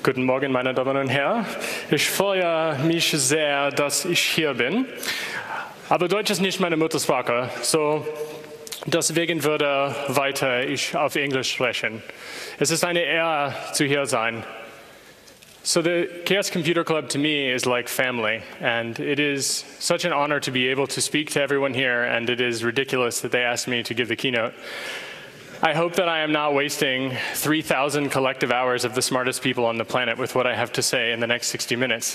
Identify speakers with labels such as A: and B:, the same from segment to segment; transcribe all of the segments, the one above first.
A: Guten Morgen, meine Damen und Herren. Ich freue mich sehr, dass ich hier bin. Aber Deutsch ist nicht meine Muttersprache, so deswegen würde weiter ich auf Englisch sprechen. Es ist eine Ehre, zu hier sein. So the Chaos Computer Club to me is like family, and it is such an honor to be able to speak to everyone here, and it is ridiculous that they asked me to give the keynote. I hope that I am not wasting 3,000 collective hours of the smartest people on the planet with what I have to say in the next 60 minutes.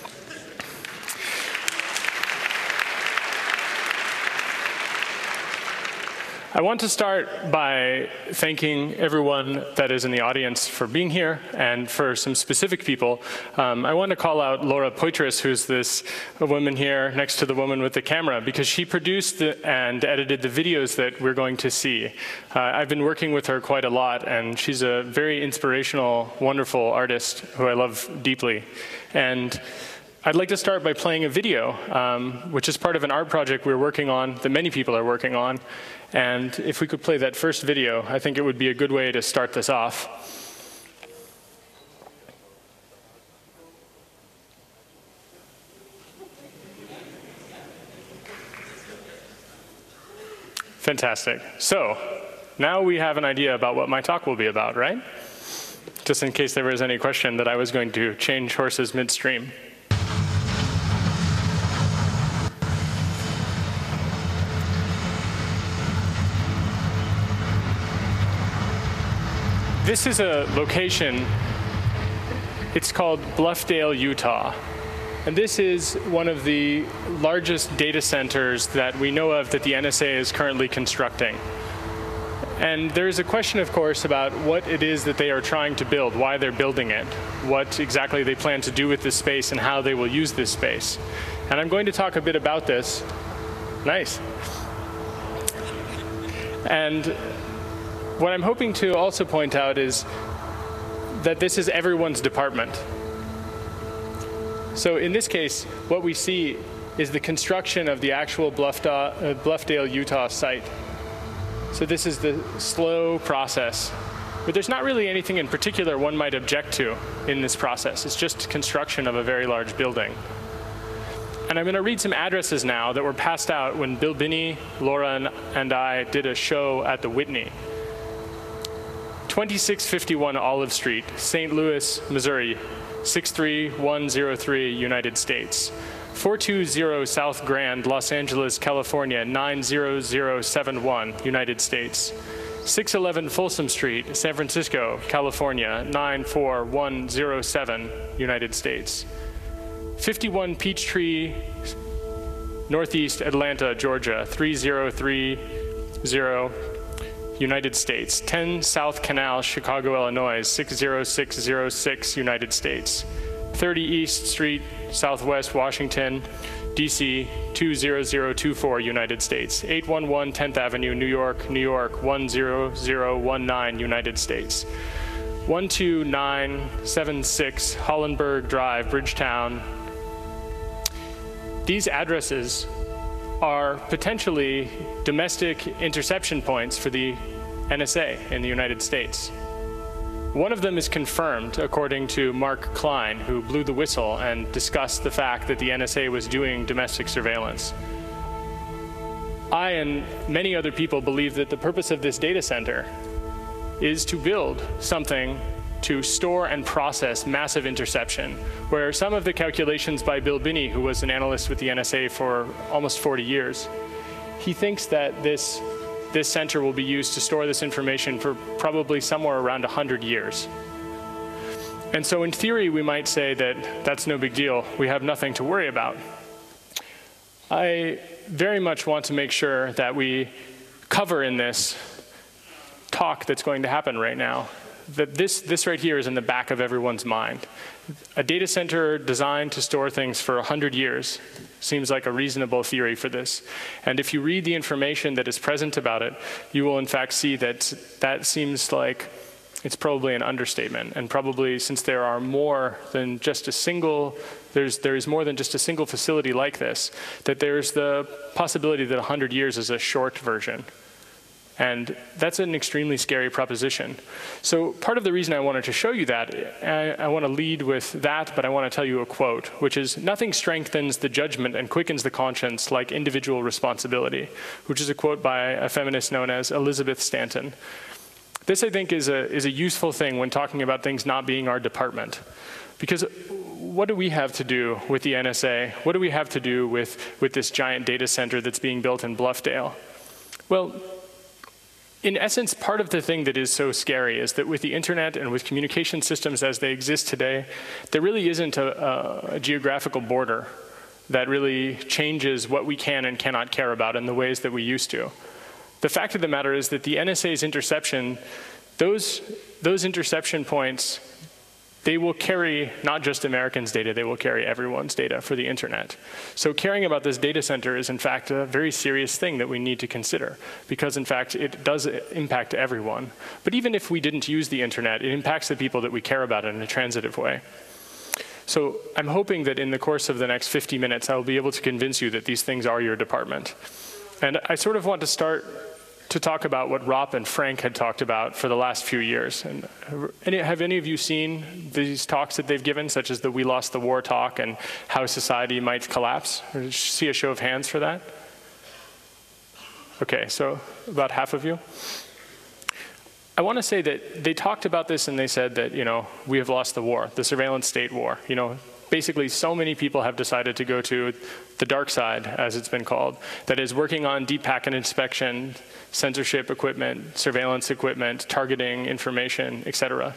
A: I want to start by thanking everyone that is in the audience for being here, and for some specific people. I want to call out Laura Poitras, who's this woman here next to the woman with the camera, because she produced and edited the videos that we're going to see. I've been working with her quite a lot, and she's a very inspirational, wonderful artist who I love deeply. And I'd like to start by playing a video, which is part of an art project we're working on, that many people are working on. And if we could play that first video, I think it would be a good way to start this off. Fantastic. So now we have an idea about what my talk will be about, right? Just in case there was any question that I was going to change horses midstream. This is a location, it's called Bluffdale, Utah. And this is one of the largest data centers that we know of that the NSA is currently constructing. And there is a question, of course, about what it is that they are trying to build, why they're building it, what exactly they plan to do with this space, and how they will use this space. And I'm going to talk a bit about this. Nice. And what I'm hoping to also point out is that this is everyone's department. So in this case, what we see is the construction of the actual Bluffdale, Utah site. So this is the slow process. But there's not really anything in particular one might object to in this process. It's just construction of a very large building. And I'm going to read some addresses now that were passed out when Bill Binney, Laura, and I did a show at the Whitney. 2651 Olive Street, St. Louis, Missouri, 63103, United States. 420 South Grand, Los Angeles, California, 90071, United States. 611 Folsom Street, San Francisco, California, 94107, United States. 51 Peachtree, Northeast Atlanta, Georgia, 3030, United States. 10 South Canal, Chicago, Illinois, 60606, United States. 30 East Street, Southwest Washington, DC, 20024, United States. 811 10th Avenue, New York, 10019, United States. 12976 Hollenberg Drive, Bridgetown. These addresses are potentially domestic interception points for the NSA in the United States. One of them is confirmed, according to Mark Klein, who blew the whistle and discussed the fact that the NSA was doing domestic surveillance. I and many other people believe that the purpose of this data center is to build something to store and process massive interception, where some of the calculations by Bill Binney, who was an analyst with the NSA for almost 40 years, he thinks that this center will be used to store this information for probably somewhere around 100 years. And so in theory, we might say that that's no big deal. We have nothing to worry about. I very much want to make sure that we cover in this talk that's going to happen right now that this right here is in the back of everyone's mind. A data center designed to store things for 100 years seems like a reasonable theory for this. And if you read the information that is present about it, you will in fact see that that seems like it's probably an understatement. And probably, since there are more than just a single, there is more than just a single facility like this, that there's the possibility that 100 years is a short version. And that's an extremely scary proposition. So part of the reason I wanted to show you that, I want to lead with that, but I want to tell you a quote, which is, "Nothing strengthens the judgment and quickens the conscience like individual responsibility," which is a quote by a feminist known as Elizabeth Stanton. This, I think, is a useful thing when talking about things not being our department. Because what do we have to do with the NSA? What do we have to do with this giant data center that's being built in Bluffdale? Well, in essence, part of the thing that is so scary is that with the internet and with communication systems as they exist today, there really isn't a geographical border that really changes what we can and cannot care about in the ways that we used to. The fact of the matter is that the NSA's interception, those interception points, they will carry not just Americans' data, they will carry everyone's data for the internet. So caring about this data center is in fact a very serious thing that we need to consider, because in fact it does impact everyone. But even if we didn't use the internet, it impacts the people that we care about in a transitive way. So I'm hoping that in the course of the next 50 minutes, I will be able to convince you that these things are your department. And I sort of want to start to talk about what Rob and Frank had talked about for the last few years. And have any of you seen these talks that they've given, such as the We Lost the War talk and how society might collapse? Or see a show of hands for that? Okay, so about half of you. I want to say that they talked about this and they said that, we have lost the war, the surveillance state war. Basically, so many people have decided to go to the dark side, as it's been called, that is working on deep packet inspection, censorship equipment, surveillance equipment, targeting information, et cetera.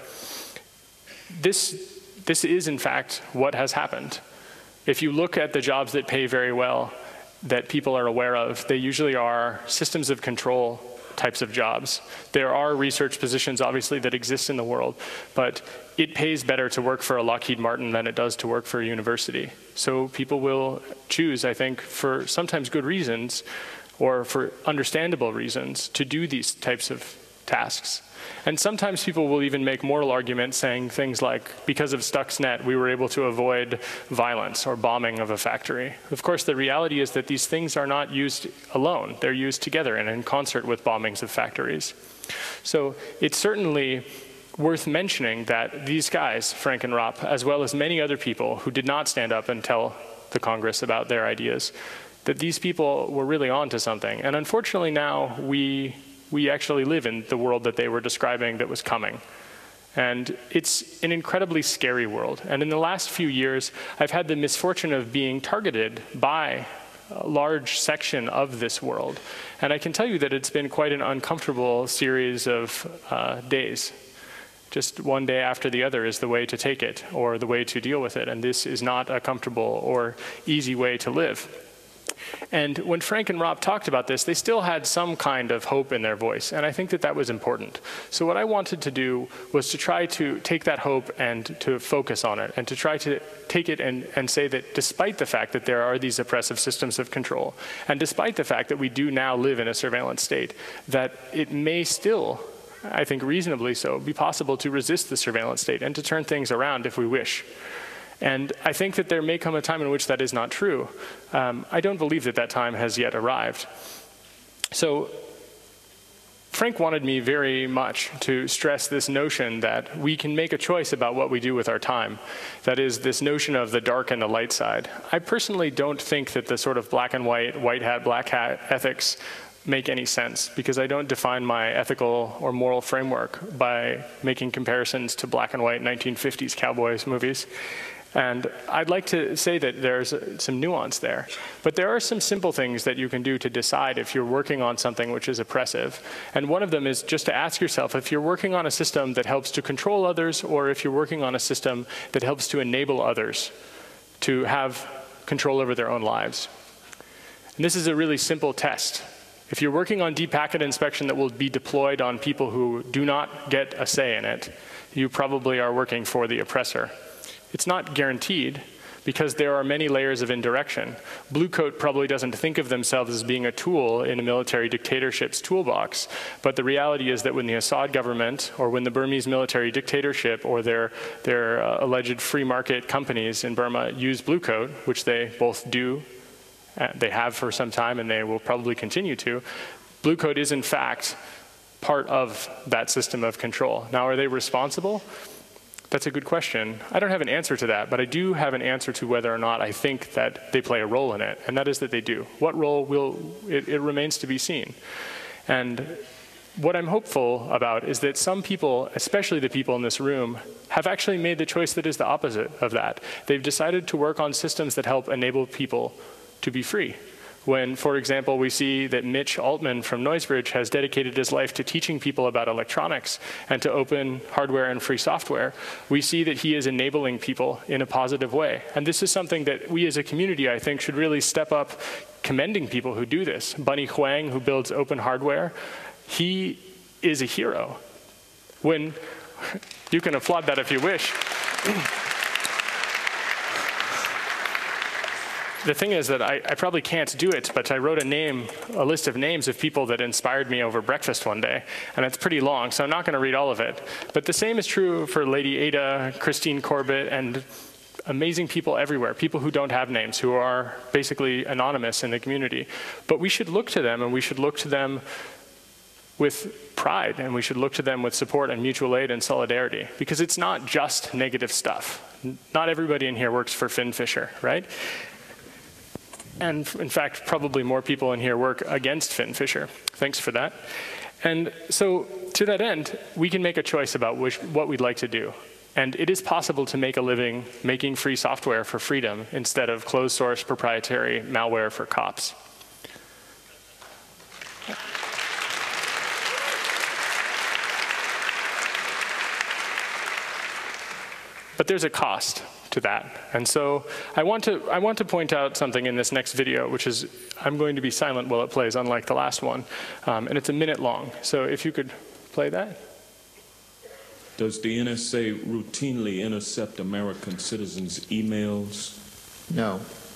A: This is, in fact, what has happened. If you look at the jobs that pay very well, that people are aware of, they usually are systems of control types of jobs. There are research positions, obviously, that exist in the world, but it pays better to work for a Lockheed Martin than it does to work for a university. So people will choose, I think, for sometimes good reasons, or for understandable reasons, to do these types of tasks. And sometimes people will even make moral arguments saying things like, because of Stuxnet, we were able to avoid violence or bombing of a factory. Of course, the reality is that these things are not used alone. They're used together and in concert with bombings of factories. So it's certainly worth mentioning that these guys, Frank and Rob, as well as many other people who did not stand up and tell the Congress about their ideas, that these people were really onto something. And unfortunately now, we actually live in the world that they were describing that was coming. And it's an incredibly scary world. And in the last few years, I've had the misfortune of being targeted by a large section of this world. And I can tell you that it's been quite an uncomfortable series of days. Just one day after the other is the way to take it, or the way to deal with it. And this is not a comfortable or easy way to live. And when Frank and Rob talked about this, they still had some kind of hope in their voice, and I think that that was important. So what I wanted to do was to try to take that hope and to focus on it, and to try to take it and say that despite the fact that there are these oppressive systems of control, and despite the fact that we do now live in a surveillance state, that it may still, I think reasonably so, be possible to resist the surveillance state and to turn things around if we wish. And I think that there may come a time in which that is not true. I don't believe that that time has yet arrived. So Frank wanted me very much to stress this notion that we can make a choice about what we do with our time. That is, this notion of the dark and the light side. I personally don't think that the sort of black and white, white hat, black hat ethics make any sense, because I don't define my ethical or moral framework by making comparisons to black and white 1950s cowboys movies. And I'd like to say that there's some nuance there. But there are some simple things that you can do to decide if you're working on something which is oppressive. And one of them is just to ask yourself if you're working on a system that helps to control others, or if you're working on a system that helps to enable others to have control over their own lives. And this is a really simple test. If you're working on deep packet inspection that will be deployed on people who do not get a say in it, you probably are working for the oppressor. It's not guaranteed, because there are many layers of indirection. Blue Coat probably doesn't think of themselves as being a tool in a military dictatorship's toolbox, but the reality is that when the Assad government, or when the Burmese military dictatorship, or their alleged free market companies in Burma use Blue Coat, which they both do, they have for some time and they will probably continue to, Blue Coat is in fact part of that system of control. Now, are they responsible? That's a good question. I don't have an answer to that, but I do have an answer to whether or not I think that they play a role in it, and that is that they do. What role it remains to be seen. And what I'm hopeful about is that some people, especially the people in this room, have actually made the choice that is the opposite of that. They've decided to work on systems that help enable people to be free. When, for example, we see that Mitch Altman from Noisebridge has dedicated his life to teaching people about electronics and to open hardware and free software, we see that he is enabling people in a positive way. And this is something that we as a community, I think, should really step up commending people who do this. Bunny Huang, who builds open hardware, he is a hero. When you can applaud that if you wish. The thing is that I probably can't do it, but I wrote a list of names of people that inspired me over breakfast one day, and it's pretty long, so I'm not going to read all of it. But the same is true for Lady Ada, Christine Corbett, and amazing people everywhere, people who don't have names, who are basically anonymous in the community. But we should look to them, and we should look to them with pride, and we should look to them with support and mutual aid and solidarity, because it's not just negative stuff. Not everybody in here works for Finn Fisher, right? And in fact, probably more people in here work against Finn Fisher. Thanks for that. And so to that end, we can make a choice about what we'd like to do. And it is possible to make a living making free software for freedom instead of closed source proprietary malware for cops. But there's a cost to that. And so I want to point out something in this next video, which is, I'm going to be silent while it plays, unlike the last one. And it's a minute long. So if you could play that.
B: Does the NSA routinely intercept American citizens' emails?
C: No.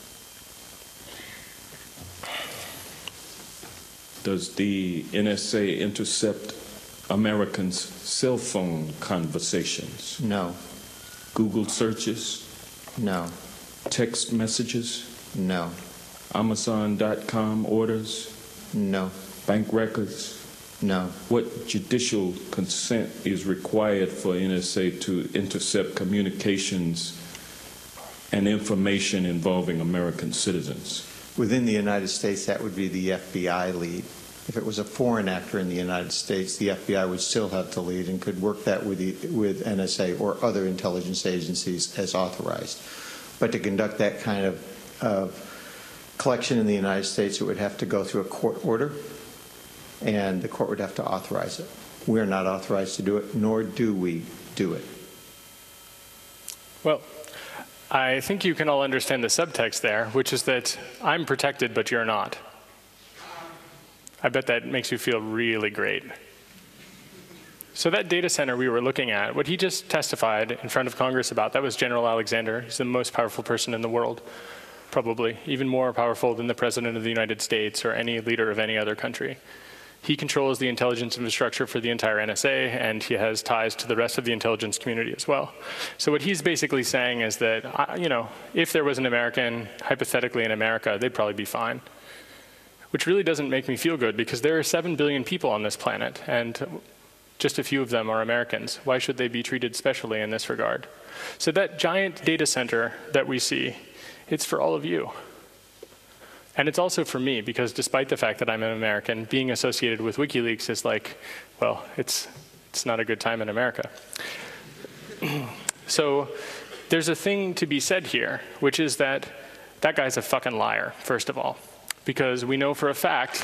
B: Does the NSA intercept Americans' cell phone conversations?
C: No.
B: Google searches?
C: No.
B: Text messages?
C: No.
B: Amazon.com orders?
C: No.
B: Bank records?
C: No.
B: What judicial consent is required for NSA to intercept communications and information involving American citizens?
C: Within the United States, that would be the FBI lead. If it was a foreign actor in the United States, the FBI would still have the lead and could work that with NSA or other intelligence agencies as authorized. But to conduct that kind of collection in the United States, it would have to go through a court order, and the court would have to authorize it. We're not authorized to do it, nor do we do it.
A: Well, I think you can all understand the subtext there, which is that I'm protected, but you're not. I bet that makes you feel really great. So that data center we were looking at, what he just testified in front of Congress about, that was General Alexander. He's the most powerful person in the world, probably, even more powerful than the President of the United States or any leader of any other country. He controls the intelligence infrastructure for the entire NSA, and he has ties to the rest of the intelligence community as well. So what he's basically saying is that, if there was an American, hypothetically in America, they'd probably be fine. Which really doesn't make me feel good, because there are 7 billion people on this planet, and just a few of them are Americans. Why should they be treated specially in this regard? So that giant data center that we see, it's for all of you. And it's also for me, because despite the fact that I'm an American, being associated with WikiLeaks is like, well, it's not a good time in America. So there's a thing to be said here, which is that that guy's a fucking liar, first of all. Because we know for a fact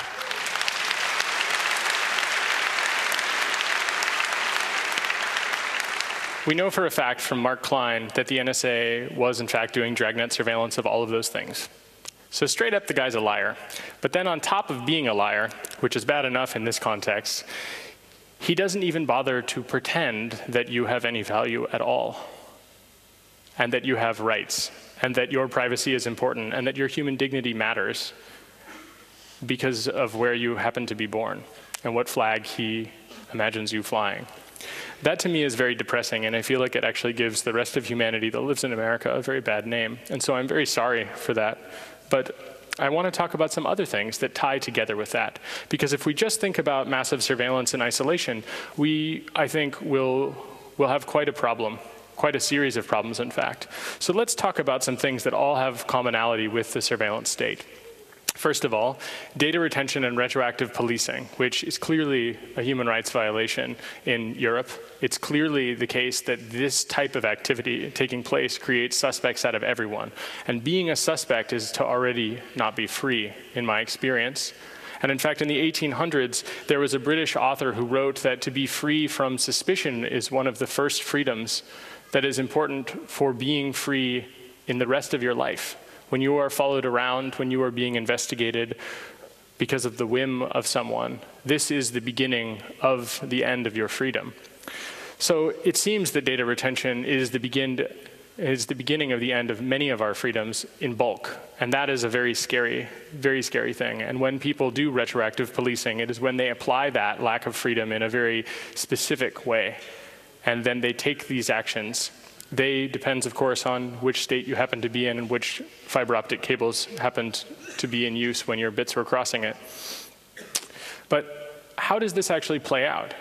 A: from Mark Klein that the NSA was in fact doing dragnet surveillance of all of those things. So straight up, the guy's a liar. But then on top of being a liar, which is bad enough in this context, he doesn't even bother to pretend that you have any value at all, and that you have rights, and that your privacy is important, and that your human dignity matters because of where you happen to be born and what flag he imagines you flying. That to me is very depressing, and I feel like it actually gives the rest of humanity that lives in America a very bad name. And so I'm very sorry for that. But I want to talk about some other things that tie together with that. Because if we just think about massive surveillance and isolation, I think, we'll have quite a problem, quite a series of problems, in fact. So let's talk about some things that all have commonality with the surveillance state. First of all, data retention and retroactive policing, which is clearly a human rights violation in Europe. It's clearly the case that this type of activity taking place creates suspects out of everyone. And being a suspect is to already not be free, in my experience. And in fact, in the 1800s, there was a British author who wrote that to be free from suspicion is one of the first freedoms that is important for being free in the rest of your life. When you are followed around, when you are being investigated because of the whim of someone, this is the beginning of the end of your freedom. So it seems that data retention is the beginning of the end of many of our freedoms in bulk. And that is a very scary thing. And when people do retroactive policing, it is when they apply that lack of freedom in a very specific way. And then they take these actions. They depends, of course, on which state you happen to be in and which fiber optic cables happened to be in use when your bits were crossing it. But how does this actually play out?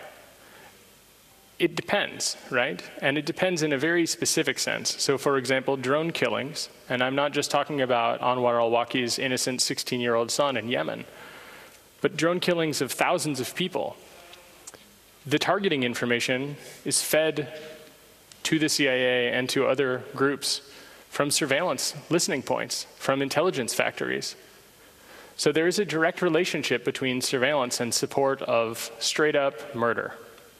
A: It depends, right? And it depends in a very specific sense. So for example, drone killings, and I'm not just talking about Anwar al-Awlaki's innocent 16-year-old son in Yemen, but drone killings of thousands of people. The targeting information is fed to the CIA and to other groups from surveillance listening points, from intelligence factories. So there is a direct relationship between surveillance and support of straight-up murder.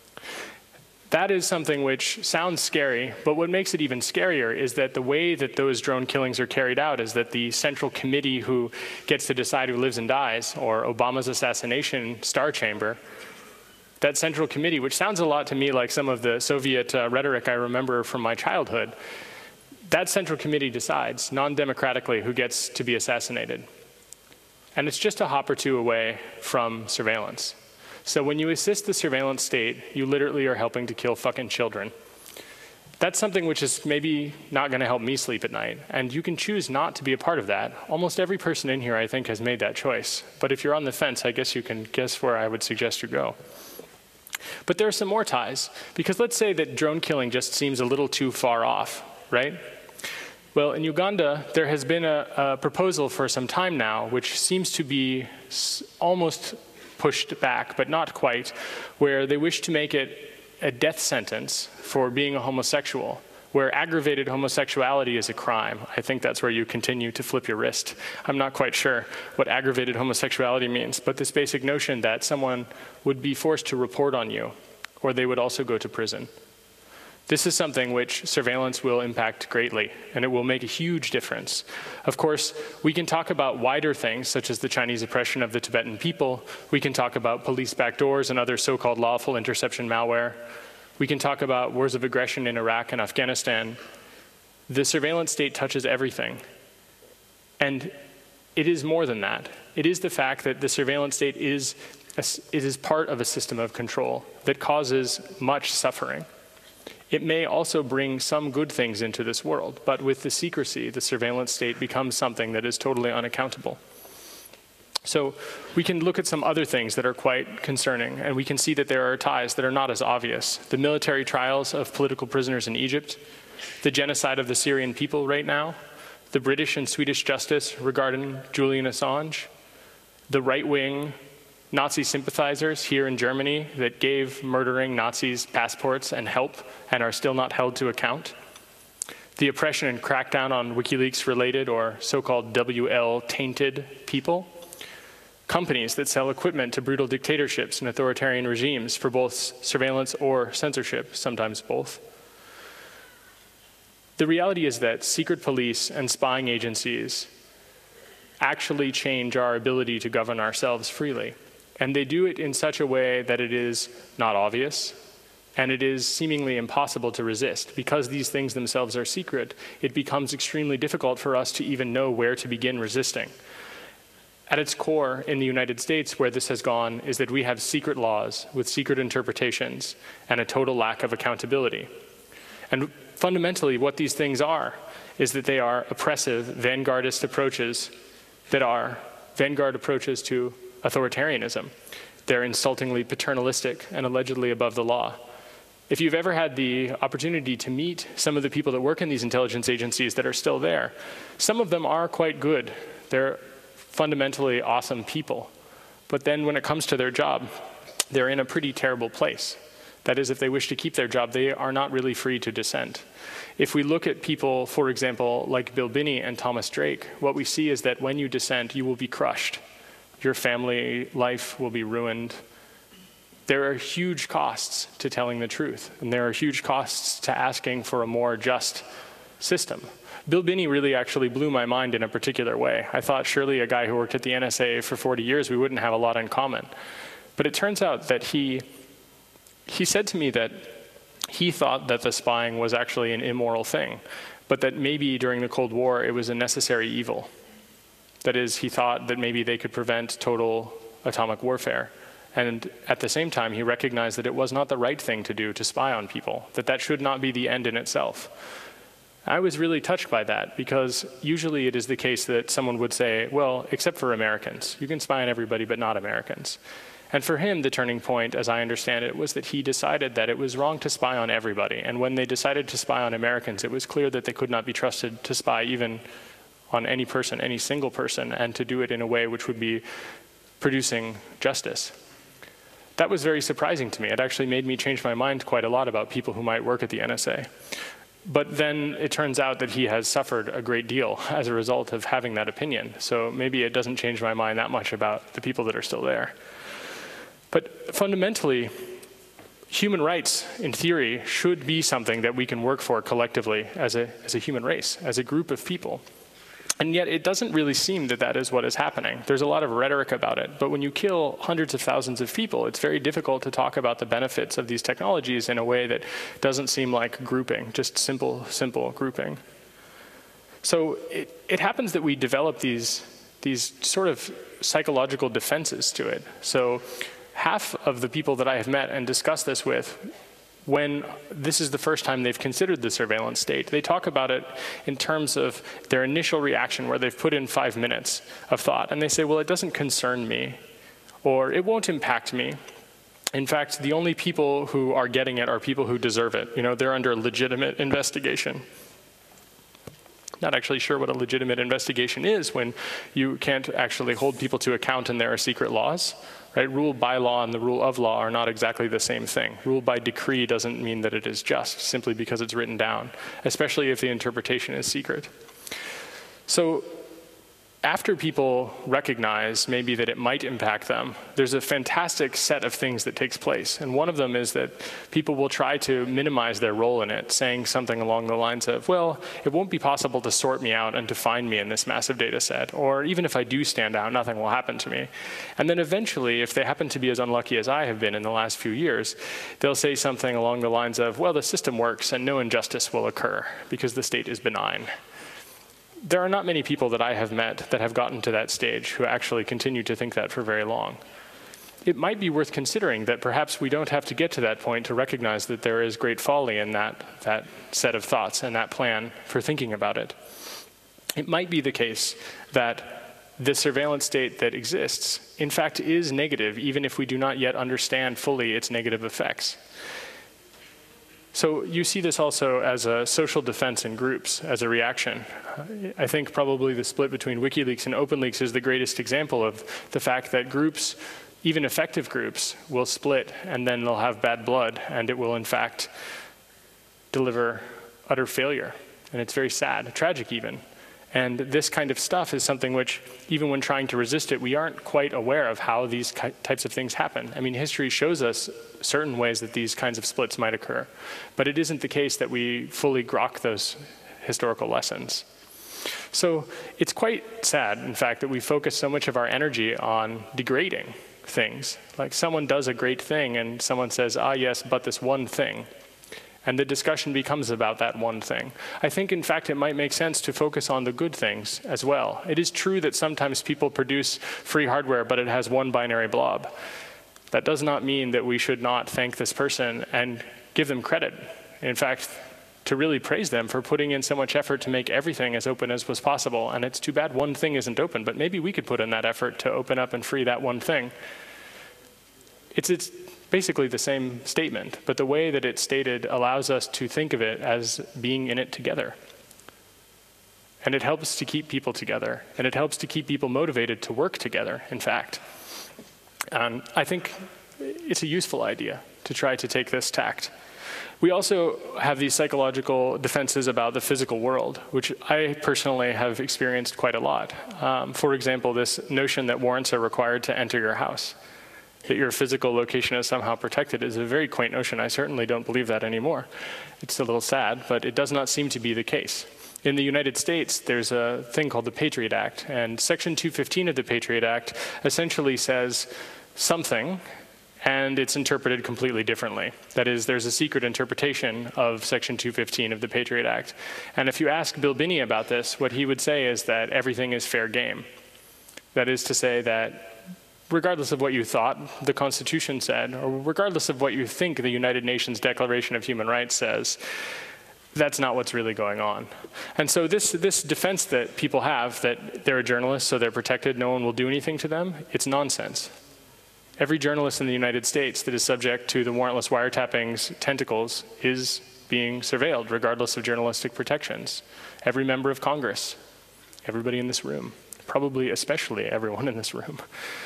A: That is something which sounds scary, but what makes it even scarier is that the way that those drone killings are carried out is that the central committee who gets to decide who lives and dies, or Obama's assassination star chamber, that central committee, which sounds a lot to me like some of the Soviet rhetoric I remember from my childhood, that central committee decides non-democratically who gets to be assassinated. And it's just a hop or two away from surveillance. So when you assist the surveillance state, you literally are helping to kill fucking children. That's something which is maybe not gonna help me sleep at night. And you can choose not to be a part of that. Almost every person in here, I think, has made that choice. But if you're on the fence, I guess you can guess where I would suggest you go. But there are some more ties, because let's say that drone killing just seems a little too far off, right? Well, in Uganda, there has been a proposal for some time now, which seems to be almost pushed back, but not quite, where they wish to make it a death sentence for being a homosexual, where aggravated homosexuality is a crime. I think that's where you continue to flip your wrist. I'm not quite sure what aggravated homosexuality means, but this basic notion that someone would be forced to report on you, or they would also go to prison. This is something which surveillance will impact greatly, and it will make a huge difference. Of course, we can talk about wider things, such as the Chinese oppression of the Tibetan people. We can talk about police backdoors and other so-called lawful interception malware. We can talk about wars of aggression in Iraq and Afghanistan. The surveillance state touches everything. And it is more than that. It is the fact that the surveillance state is part of a system of control that causes much suffering. It may also bring some good things into this world, but with the secrecy, the surveillance state becomes something that is totally unaccountable. So we can look at some other things that are quite concerning, and we can see that there are ties that are not as obvious. The military trials of political prisoners in Egypt, the genocide of the Syrian people right now, the British and Swedish justice regarding Julian Assange, the right-wing Nazi sympathizers here in Germany that gave murdering Nazis passports and help and are still not held to account, the oppression and crackdown on WikiLeaks-related or so-called WL-tainted people, companies that sell equipment to brutal dictatorships and authoritarian regimes for both surveillance or censorship, sometimes both. The reality is that secret police and spying agencies actually change our ability to govern ourselves freely. And they do it in such a way that it is not obvious, and it is seemingly impossible to resist. Because these things themselves are secret, it becomes extremely difficult for us to even know where to begin resisting. At its core, in the United States, where this has gone, is that we have secret laws with secret interpretations and a total lack of accountability. And fundamentally, what these things are is that they are oppressive, vanguardist approaches that are vanguard approaches to authoritarianism. They're insultingly paternalistic and allegedly above the law. If you've ever had the opportunity to meet some of the people that work in these intelligence agencies that are still there, some of them are quite good. They're fundamentally awesome people. But then when it comes to their job, they're in a pretty terrible place. That is, if they wish to keep their job, they are not really free to dissent. If we look at people, for example, like Bill Binney and Thomas Drake, what we see is that when you dissent, you will be crushed. Your family life will be ruined. There are huge costs to telling the truth, and there are huge costs to asking for a more just system. Bill Binney really actually blew my mind in a particular way. I thought surely a guy who worked at the NSA for 40 years, we wouldn't have a lot in common. But it turns out that he said to me that he thought that the spying was actually an immoral thing, but that maybe during the Cold War it was a necessary evil. That is, he thought that maybe they could prevent total atomic warfare. And at the same time, he recognized that it was not the right thing to do to spy on people, that that should not be the end in itself. I was really touched by that, because usually it is the case that someone would say, well, except for Americans. You can spy on everybody, but not Americans. And for him, the turning point, as I understand it, was that he decided that it was wrong to spy on everybody. And when they decided to spy on Americans, it was clear that they could not be trusted to spy even on any person, any single person, and to do it in a way which would be producing justice. That was very surprising to me. It actually made me change my mind quite a lot about people who might work at the NSA. But then it turns out that he has suffered a great deal as a result of having that opinion. So maybe it doesn't change my mind that much about the people that are still there. But fundamentally, human rights, in theory, should be something that we can work for collectively as a human race, as a group of people. And yet it doesn't really seem that that is what is happening. There's a lot of rhetoric about it. But when you kill hundreds of thousands of people, it's very difficult to talk about the benefits of these technologies in a way that doesn't seem like grouping, just simple grouping. So it happens that we develop these sort of psychological defenses to it. So half of the people that I have met and discussed this with, when this is the first time they've considered the surveillance state, they talk about it in terms of their initial reaction, where they've put in 5 minutes of thought. And they say, well, it doesn't concern me, or it won't impact me. In fact, the only people who are getting it are people who deserve it. You know, they're under legitimate investigation. Not actually sure what a legitimate investigation is when you can't actually hold people to account and there are secret laws. Right? Rule by law and the rule of law are not exactly the same thing. Rule by decree doesn't mean that it is just, simply because it's written down, especially if the interpretation is secret. So after people recognize maybe that it might impact them, there's a fantastic set of things that takes place. And one of them is that people will try to minimize their role in it, saying something along the lines of, well, it won't be possible to sort me out and to find me in this massive data set. Or even if I do stand out, nothing will happen to me. And then eventually, if they happen to be as unlucky as I have been in the last few years, they'll say something along the lines of, well, the system works and no injustice will occur because the state is benign. There are not many people that I have met that have gotten to that stage who actually continue to think that for very long. It might be worth considering that perhaps we don't have to get to that point to recognize that there is great folly in that set of thoughts and that plan for thinking about it. It might be the case that the surveillance state that exists, in fact, is negative, even if we do not yet understand fully its negative effects. So you see this also as a social defense in groups, as a reaction. I think probably the split between WikiLeaks and OpenLeaks is the greatest example of the fact that groups, even effective groups, will split and then they'll have bad blood, and it will in fact deliver utter failure. And it's very sad, tragic even. And this kind of stuff is something which, even when trying to resist it, we aren't quite aware of how these types of things happen. I mean, history shows us certain ways that these kinds of splits might occur. But it isn't the case that we fully grok those historical lessons. So it's quite sad, in fact, that we focus so much of our energy on degrading things. Like someone does a great thing and someone says, ah, yes, but this one thing. And the discussion becomes about that one thing. I think, in fact, it might make sense to focus on the good things as well. It is true that sometimes people produce free hardware, but it has one binary blob. That does not mean that we should not thank this person and give them credit. In fact, to really praise them for putting in so much effort to make everything as open as was possible. And it's too bad one thing isn't open, but maybe we could put in that effort to open up and free that one thing. It's basically the same statement, but the way that it's stated allows us to think of it as being in it together. And it helps to keep people together, and it helps to keep people motivated to work together, in fact. I think it's a useful idea to try to take this tact. We also have these psychological defenses about the physical world, which I personally have experienced quite a lot. For example, this notion that warrants are required to enter your house, that your physical location is somehow protected, is a very quaint notion. I certainly don't believe that anymore. It's a little sad, but it does not seem to be the case. In the United States, there's a thing called the Patriot Act, and Section 215 of the Patriot Act essentially says something, and it's interpreted completely differently. That is, there's a secret interpretation of Section 215 of the Patriot Act. And if you ask Bill Binney about this, what he would say is that everything is fair game. That is to say that regardless of what you thought the Constitution said, or regardless of what you think the United Nations Declaration of Human Rights says, that's not what's really going on. And so this defense that people have, that they're a journalist, so they're protected, no one will do anything to them, it's nonsense. Every journalist in the United States that is subject to the warrantless wiretapping's tentacles is being surveilled, regardless of journalistic protections. Every member of Congress, everybody in this room, probably especially everyone in this room.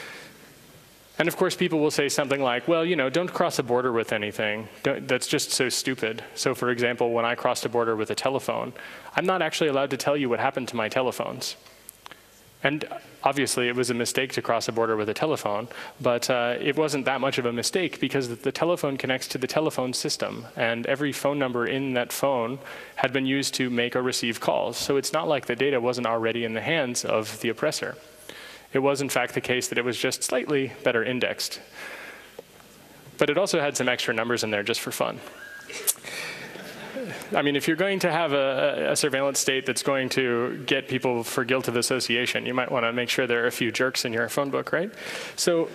A: And of course, people will say something like, well, you know, don't cross a border with anything. That's just so stupid. So for example, when I crossed a border with a telephone, I'm not actually allowed to tell you what happened to my telephones. And obviously, it was a mistake to cross a border with a telephone, but it wasn't that much of a mistake because the telephone connects to the telephone system, and every phone number in that phone had been used to make or receive calls. So it's not like the data wasn't already in the hands of the oppressor. It was, in fact, the case that it was just slightly better indexed. But it also had some extra numbers in there just for fun. I mean, if you're going to have a surveillance state that's going to get people for guilt of association, you might want to make sure there are a few jerks in your phone book, right? So,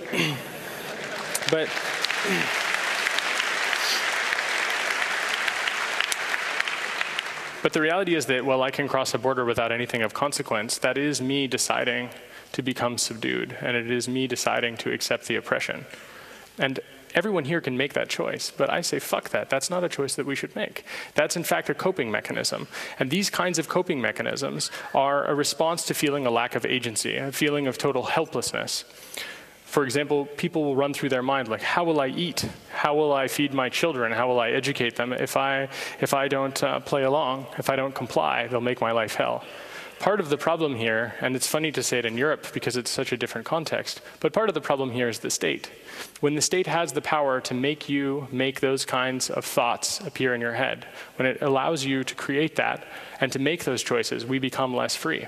A: but the reality is that, well, I can cross a border without anything of consequence. That is me deciding to become subdued, and it is me deciding to accept the oppression. And everyone here can make that choice, but I say, fuck that. That's not a choice that we should make. That's, in fact, a coping mechanism. And these kinds of coping mechanisms are a response to feeling a lack of agency, a feeling of total helplessness. For example, people will run through their mind like, how will I eat? How will I feed my children? How will I educate them? If I don't play along, if I don't comply, they'll make my life hell. Part of the problem here, and it's funny to say it in Europe because it's such a different context, but part of the problem here is the state. When the state has the power to make you make those kinds of thoughts appear in your head, when it allows you to create that and to make those choices, we become less free.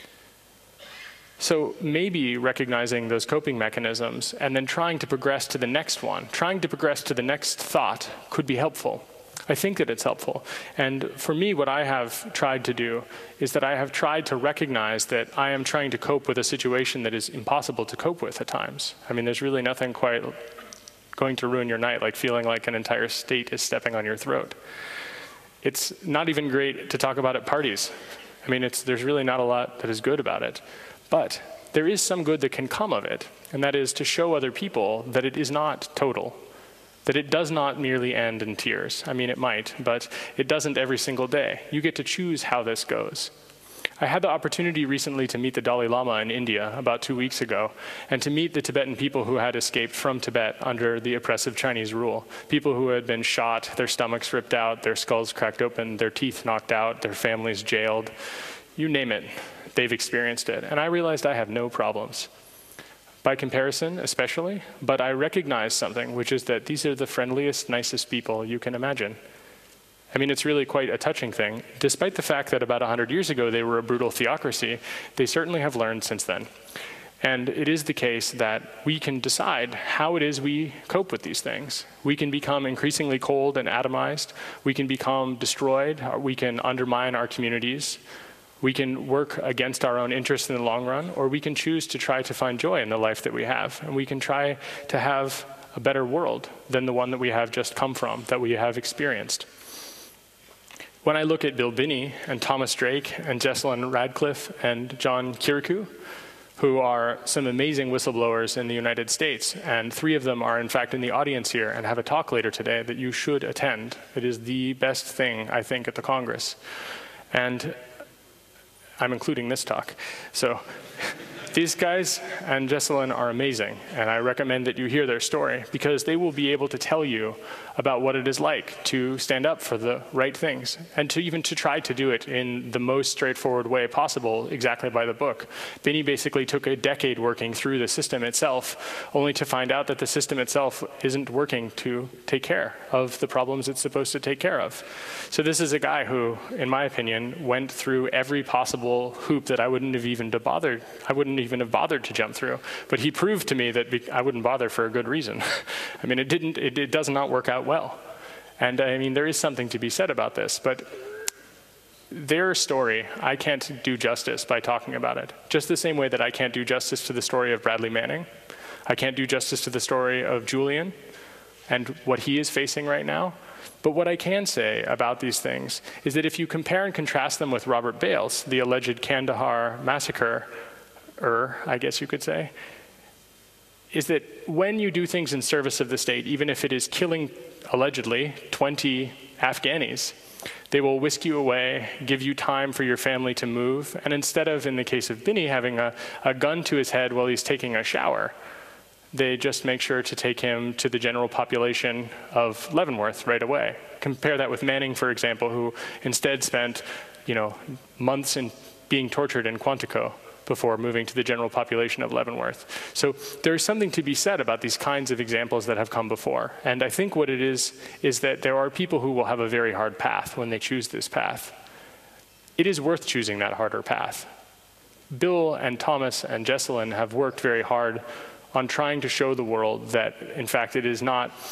A: So maybe recognizing those coping mechanisms and then trying to progress to the next one, trying to progress to the next thought could be helpful. I think that it's helpful. And for me, what I have tried to do is that I have tried to recognize that I am trying to cope with a situation that is impossible to cope with at times. I mean, there's really nothing quite going to ruin your night like feeling like an entire state is stepping on your throat. It's not even great to talk about at parties. I mean, there's really not a lot that is good about it. But there is some good that can come of it, and that is to show other people that it is not total. That it does not merely end in tears. I mean, it might, but it doesn't every single day. You get to choose how this goes. I had the opportunity recently to meet the Dalai Lama in India about 2 weeks ago, and to meet the Tibetan people who had escaped from Tibet under the oppressive Chinese rule. People who had been shot, their stomachs ripped out, their skulls cracked open, their teeth knocked out, their families jailed. You name it, they've experienced it. And I realized I have no problems. By comparison, especially, but I recognize something, which is that these are the friendliest, nicest people you can imagine. I mean, it's really quite a touching thing. Despite the fact that about 100 years ago they were a brutal theocracy, they certainly have learned since then. And it is the case that we can decide how it is we cope with these things. We can become increasingly cold and atomized. We can become destroyed. We can undermine our communities. We can work against our own interests in the long run, or we can choose to try to find joy in the life that we have. And we can try to have a better world than the one that we have just come from, that we have experienced. When I look at Bill Binney and Thomas Drake and Jessalyn Radcliffe and John Kirikou, who are some amazing whistleblowers in the United States, and 3 of them are in fact in the audience here and have a talk later today that you should attend. It is the best thing, I think, at the Congress. And I'm including this talk. So these guys and Jessalyn are amazing, and I recommend that you hear their story, because they will be able to tell you about what it is like to stand up for the right things, and to even to try to do it in the most straightforward way possible, exactly by the book. Binney basically took a decade working through the system itself, only to find out that the system itself isn't working to take care of the problems it's supposed to take care of. So this is a guy who, in my opinion, went through every possible hoop that I wouldn't even have bothered to jump through. But he proved to me that I wouldn't bother for a good reason. I mean, it does not work out well. And I mean, there is something to be said about this, but their story, I can't do justice by talking about it. Just the same way that I can't do justice to the story of Bradley Manning. I can't do justice to the story of Julian and what he is facing right now. But what I can say about these things is that if you compare and contrast them with Robert Bales, the alleged Kandahar massacre, I guess you could say, is that when you do things in service of the state, even if it is killing, allegedly, 20 Afghanis, they will whisk you away, give you time for your family to move, and instead of, in the case of Binney, having a gun to his head while he's taking a shower, they just make sure to take him to the general population of Leavenworth right away. Compare that with Manning, for example, who instead spent, months in being tortured in Quantico before moving to the general population of Leavenworth. So there's something to be said about these kinds of examples that have come before. And I think what it is that there are people who will have a very hard path when they choose this path. It is worth choosing that harder path. Bill and Thomas and Jessalyn have worked very hard on trying to show the world that, in fact, it's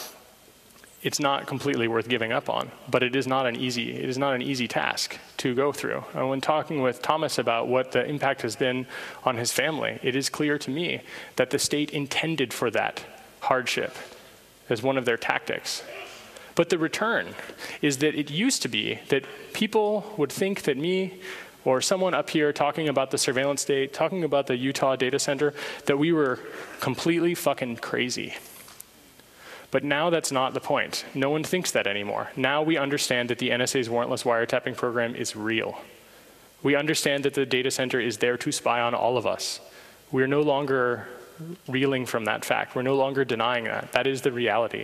A: not completely worth giving up on, but it is not an easy task to go through. And when talking with Thomas about what the impact has been on his family, it is clear to me that the state intended for that hardship as one of their tactics. But the return is that it used to be that people would think that me or someone up here talking about the surveillance state, talking about the Utah data center, that we were completely fucking crazy. But now that's not the point. No one thinks that anymore. Now we understand that the NSA's warrantless wiretapping program is real. We understand that the data center is there to spy on all of us. We're no longer reeling from that fact. We're no longer denying that. That is the reality.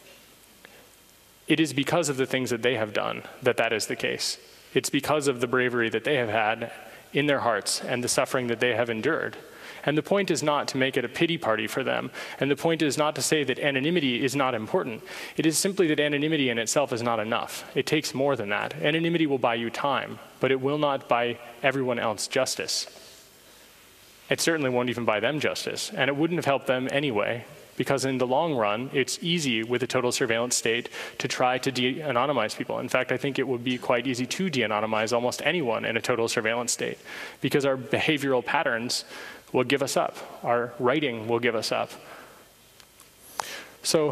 A: It is because of the things that they have done that is the case. It's because of the bravery that they have had in their hearts and the suffering that they have endured. And the point is not to make it a pity party for them. And the point is not to say that anonymity is not important. It is simply that anonymity in itself is not enough. It takes more than that. Anonymity will buy you time, but it will not buy everyone else justice. It certainly won't even buy them justice. And it wouldn't have helped them anyway, because in the long run, it's easy with a total surveillance state to try to de-anonymize people. In fact, I think it would be quite easy to de-anonymize almost anyone in a total surveillance state, because our behavioral patterns will give us up. Our writing will give us up. So,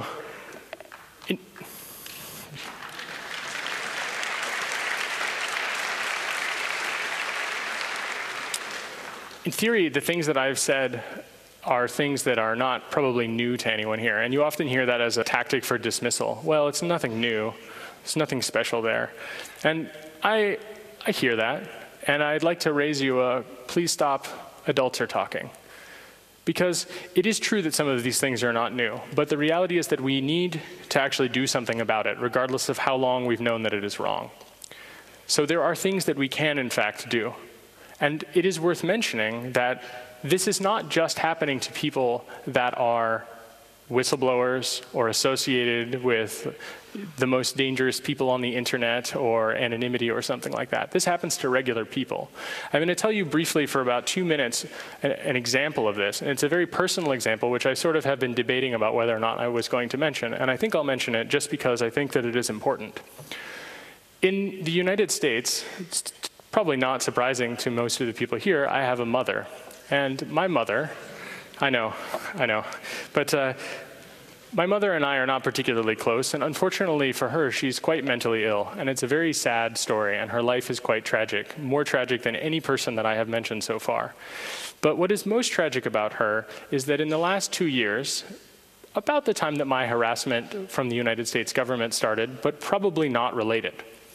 A: in theory, the things that I've said are things that are not probably new to anyone here. And you often hear that as a tactic for dismissal. Well, it's nothing new. There's nothing special there. And I hear that. And I'd like to raise you a please stop, adults are talking. Because it is true that some of these things are not new. But the reality is that we need to actually do something about it, regardless of how long we've known that it is wrong. So there are things that we can, in fact, do. And it is worth mentioning that this is not just happening to people that are whistleblowers or associated with the most dangerous people on the internet or anonymity or something like that. This happens to regular people. I'm going to tell you briefly for about 2 minutes an example of this. And it's a very personal example, which I sort of have been debating about whether or not I was going to mention. And I think I'll mention it just because I think that it is important. In the United States, it's probably not surprising to most of the people here, I have a mother. And my mother, I know, but My mother and I are not particularly close, and unfortunately for her, she's quite mentally ill, and it's a very sad story, and her life is quite tragic, more tragic than any person that I have mentioned so far. But what is most tragic about her is that in the last 2 years, about the time that my harassment from the United States government started, but probably not related,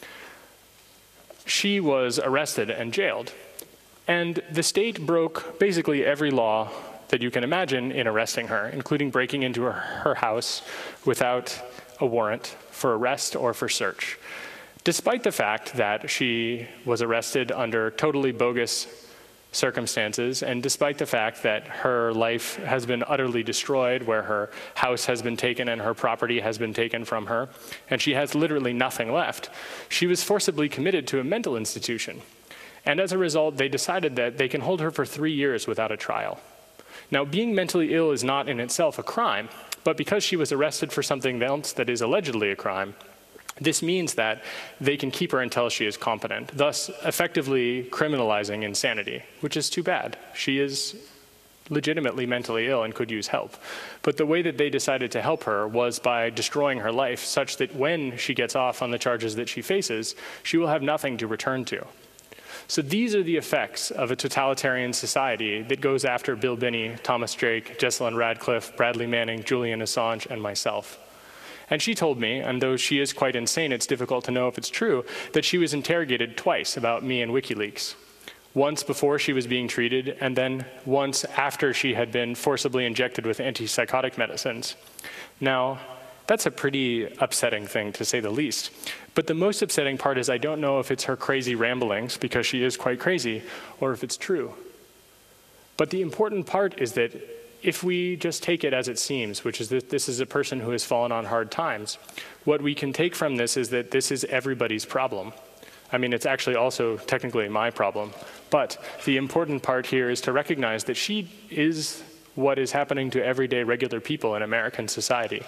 A: she was arrested and jailed. And the state broke basically every law that you can imagine in arresting her, including breaking into her house without a warrant for arrest or for search. Despite the fact that she was arrested under totally bogus circumstances, and despite the fact that her life has been utterly destroyed, where her house has been taken and her property has been taken from her, and she has literally nothing left, she was forcibly committed to a mental institution. And as a result, they decided that they can hold her for 3 years without a trial. Now, being mentally ill is not in itself a crime, but because she was arrested for something else that is allegedly a crime, this means that they can keep her until she is competent, thus effectively criminalizing insanity, which is too bad. She is legitimately mentally ill and could use help. But the way that they decided to help her was by destroying her life such that when she gets off on the charges that she faces, she will have nothing to return to. So these are the effects of a totalitarian society that goes after Bill Binney, Thomas Drake, Jessalyn Radcliffe, Bradley Manning, Julian Assange, and myself. And she told me, and though she is quite insane, it's difficult to know if it's true, that she was interrogated twice about me and WikiLeaks. Once before she was being treated, and then once after she had been forcibly injected with antipsychotic medicines. Now, that's a pretty upsetting thing, to say the least. But the most upsetting part is I don't know if it's her crazy ramblings, because she is quite crazy, or if it's true. But the important part is that if we just take it as it seems, which is that this is a person who has fallen on hard times, what we can take from this is that this is everybody's problem. I mean, it's actually also technically my problem. But the important part here is to recognize that she is what is happening to everyday regular people in American society.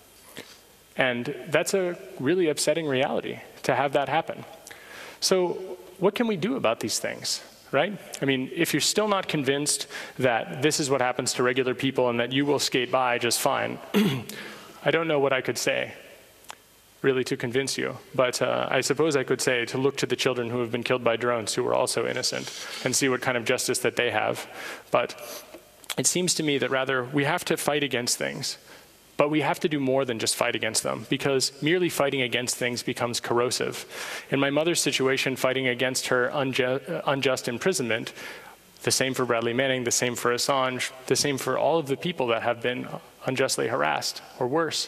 A: And that's a really upsetting reality, to have that happen. So what can we do about these things, right? I mean, if you're still not convinced that this is what happens to regular people and that you will skate by just fine, I don't know what I could say really to convince you. But I suppose I could say to look to the children who have been killed by drones who were also innocent and see what kind of justice that they have. But it seems to me that rather we have to fight against things. But we have to do more than just fight against them, because merely fighting against things becomes corrosive. In my mother's situation, fighting against her unjust imprisonment, the same for Bradley Manning, the same for Assange, the same for all of the people that have been unjustly harassed, or worse,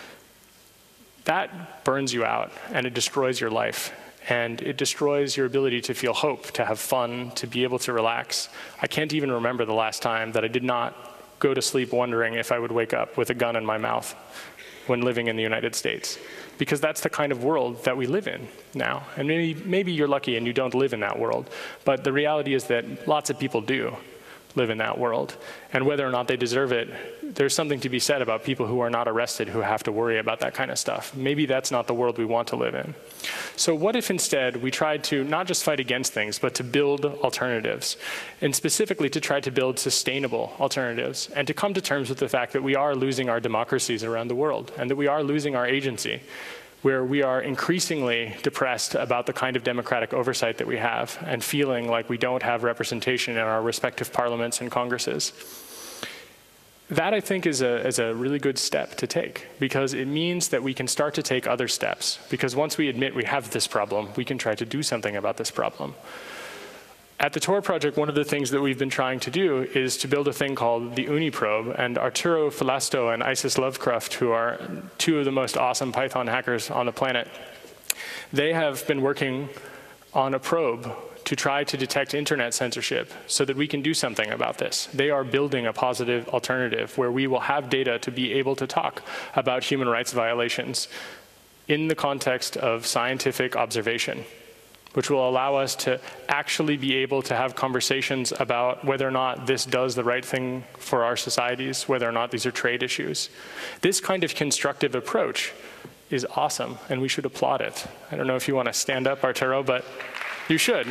A: that burns you out, and it destroys your life. And it destroys your ability to feel hope, to have fun, to be able to relax. I can't even remember the last time that I did not go to sleep wondering if I would wake up with a gun in my mouth when living in the United States. Because that's the kind of world that we live in now. And maybe you're lucky and you don't live in that world. But the reality is that lots of people do live in that world. And whether or not they deserve it, there's something to be said about people who are not arrested who have to worry about that kind of stuff. Maybe that's not the world we want to live in. So what if instead we tried to not just fight against things, but to build alternatives, and specifically to try to build sustainable alternatives, and to come to terms with the fact that we are losing our democracies around the world, and that we are losing our agency, where we are increasingly depressed about the kind of democratic oversight that we have, and feeling like we don't have representation in our respective parliaments and congresses. That, I think, is a really good step to take, because it means that we can start to take other steps. Because once we admit we have this problem, we can try to do something about this problem. At the Tor project, one of the things that we've been trying to do is to build a thing called the Uniprobe. And Arturo Falasto and Isis Lovecraft, who are two of the most awesome Python hackers on the planet, they have been working on a probe to try to detect internet censorship so that we can do something about this. They are building a positive alternative where we will have data to be able to talk about human rights violations in the context of scientific observation, which will allow us to actually be able to have conversations about whether or not this does the right thing for our societies, whether or not these are trade issues. This kind of constructive approach is awesome, and we should applaud it. I don't know if you want to stand up, Arturo, but you should.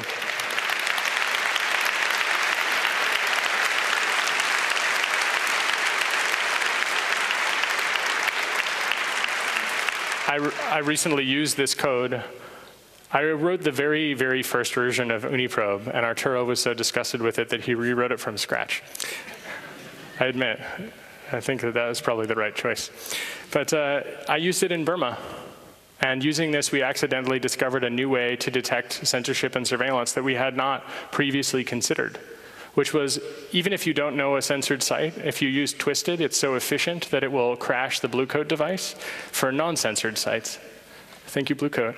A: I recently used this code. I wrote the very, very first version of Uniprobe, and Arturo was so disgusted with it that he rewrote it from scratch. I admit, I think that was probably the right choice. But I used it in Burma. And using this, we accidentally discovered a new way to detect censorship and surveillance that we had not previously considered, which was, even if you don't know a censored site, if you use Twisted, it's so efficient that it will crash the Blue Coat device for non-censored sites. Thank you, Blue Coat.